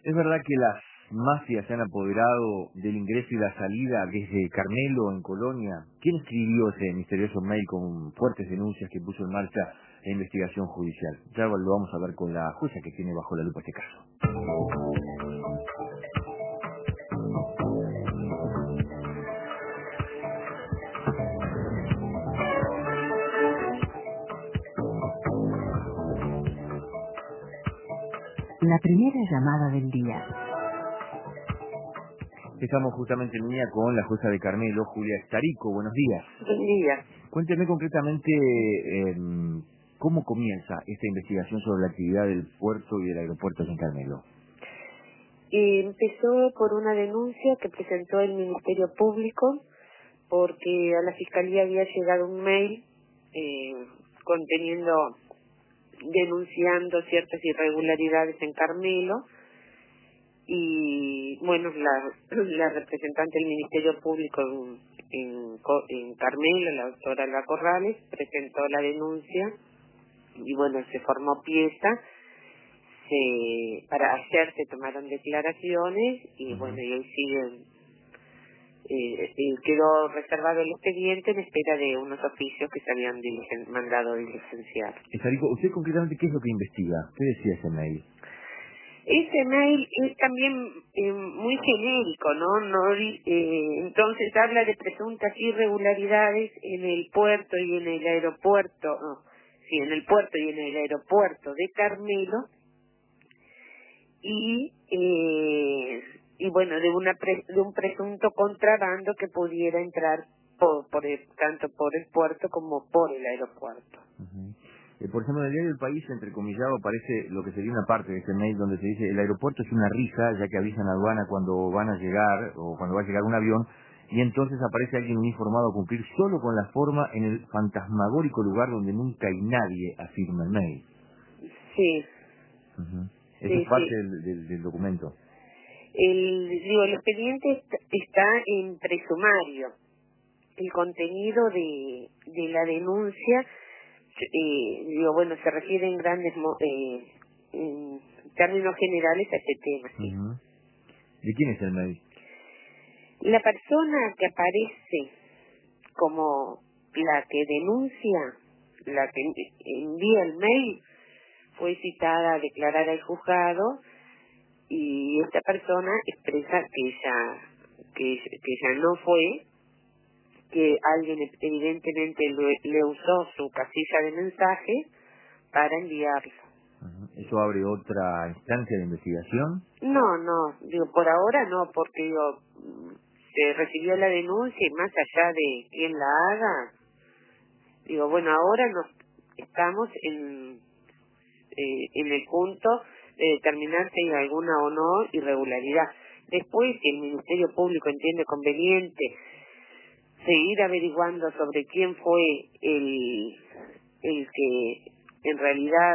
¿Es verdad que las mafias se han apoderado del ingreso y la salida desde Carmelo, en Colonia? ¿Quién escribió ese misterioso mail con fuertes denuncias que puso en marcha la investigación judicial? Ya lo vamos a ver con la jueza que tiene bajo la lupa este caso. La primera llamada del día. Estamos justamente en línea con la jueza de Carmelo, Julia Estarico. Buenos días. Buen día. Cuénteme concretamente cómo comienza esta investigación sobre la actividad del puerto y del aeropuerto en Carmelo. Empezó por una denuncia que presentó el Ministerio Público porque a la Fiscalía había llegado un mail denunciando ciertas irregularidades en Carmelo y bueno, la representante del Ministerio Público en Carmelo, la doctora Alba Corrales, presentó la denuncia y bueno, se formó pieza. Para ayer se tomaron declaraciones y bueno, y hoy siguen, quedó reservado el expediente en espera de unos oficios que se habían mandado diligenciar. Estarico, ¿usted concretamente qué es lo que investiga? ¿Qué decía ese mail? Ese mail es también muy genérico, ¿no? Entonces habla de presuntas irregularidades en el puerto y en el aeropuerto, en el puerto y en el aeropuerto de Carmelo, y bueno, de un presunto contrabando que pudiera entrar tanto por el puerto como por el aeropuerto. Por ejemplo, en el diario El País, entrecomillado, aparece lo que sería una parte de este mail donde se dice: el aeropuerto es una risa, ya que avisan a aduana cuando van a llegar o cuando va a llegar un avión, y entonces aparece alguien uniformado a cumplir solo con la forma en el fantasmagórico lugar donde nunca hay nadie, afirma el mail. Sí. Eso es parte del documento. El expediente está en presumario. El contenido de la denuncia, bueno, se refiere en en términos generales a este tema. ¿Sí? ¿De quién es el mail? La persona que aparece como la que denuncia, la que envía el mail, fue citada a declarar al juzgado y esta persona expresa que ella no fue, que alguien evidentemente le usó su casilla de mensaje para enviarlo. ¿Eso abre otra instancia de investigación? No, por ahora no, porque se recibió la denuncia y más allá de quién la haga, bueno, ahora estamos en el punto de determinar si hay alguna o no irregularidad. Después, si el Ministerio Público entiende conveniente seguir averiguando sobre quién fue el que en realidad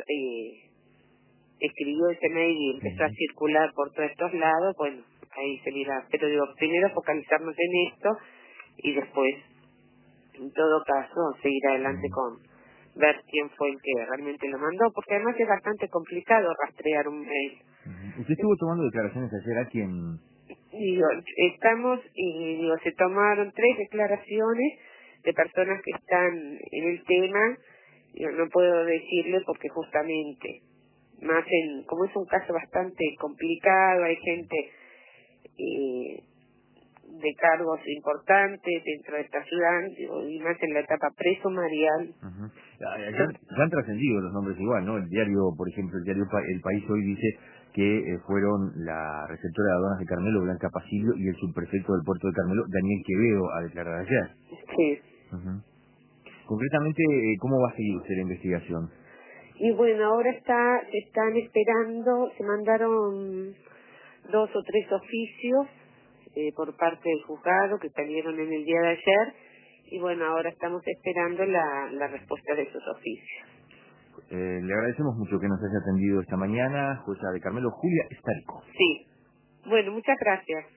escribió ese mail y empezó a circular por todos estos lados, bueno, ahí se dirá. Pero primero focalizarnos en esto y después, en todo caso, seguir adelante con ver quién fue el que realmente lo mandó, porque además es bastante complicado rastrear un mail. ¿Usted estuvo tomando declaraciones ayer a quién? Se tomaron 3 declaraciones de personas que están en el tema. No puedo decirle porque justamente, como es un caso bastante complicado, hay gente de cargos importantes dentro de esta ciudad, y más en la etapa presumarial. Ya han trascendido los nombres igual, ¿no? El diario, por ejemplo, El País hoy dice que fueron la receptora de aduanas de Carmelo, Blanca Pasillo, y el subprefecto del puerto de Carmelo, Daniel Quevedo, a declarar ayer. Sí. Concretamente, ¿cómo va a seguir usted la investigación? Y bueno, ahora se están esperando, se mandaron 2 o 3 oficios por parte del juzgado que salieron en el día de ayer, y bueno, ahora estamos esperando la respuesta de esos oficios. Le agradecemos mucho que nos haya atendido esta mañana, jueza de Carmelo, Julia Estarico. Sí. Bueno, muchas gracias.